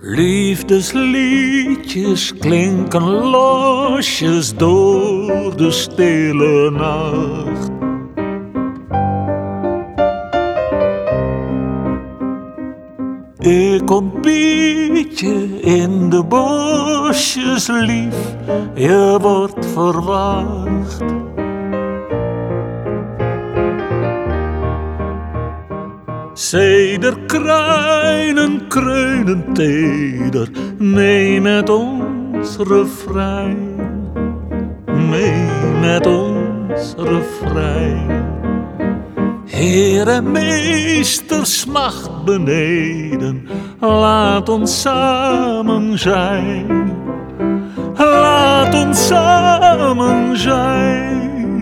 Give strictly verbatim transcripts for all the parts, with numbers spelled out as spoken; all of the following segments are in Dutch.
Liefdesliedjes klinken losjes door de stille nacht. Ik ontbied je in de bosjes lief, je wordt verwacht. Cederkruinen kreunen teder, mee met ons refrein, mee met ons refrein. Heer en meester smacht beneden, laat ons samen zijn, laat ons samen zijn.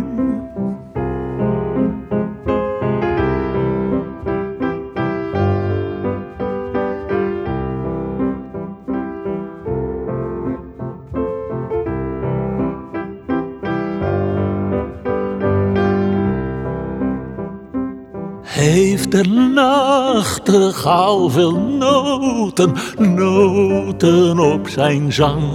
Heeft de nachtegaal veel noten, noten op zijn zang?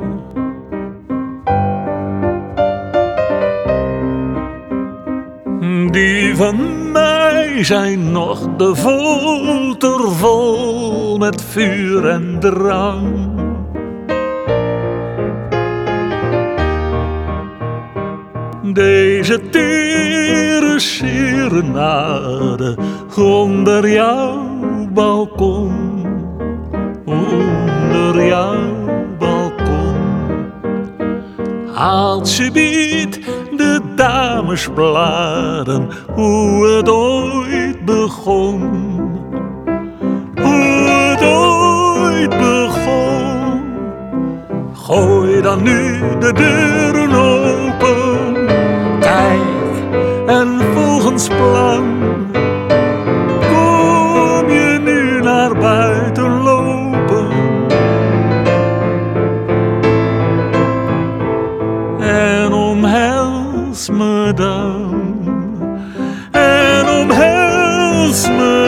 Die van mij zijn nog de volter vol met vuur en drang. Deze tere serenade onder jouw balkon, onder jouw balkon. Haalt ze biedt de damesbladen, hoe het ooit begon, hoe het ooit begon. Gooi dan nu de deuren open, kijk en volgens plan kom je nu naar buiten lopen. En omhels me dan, en omhels me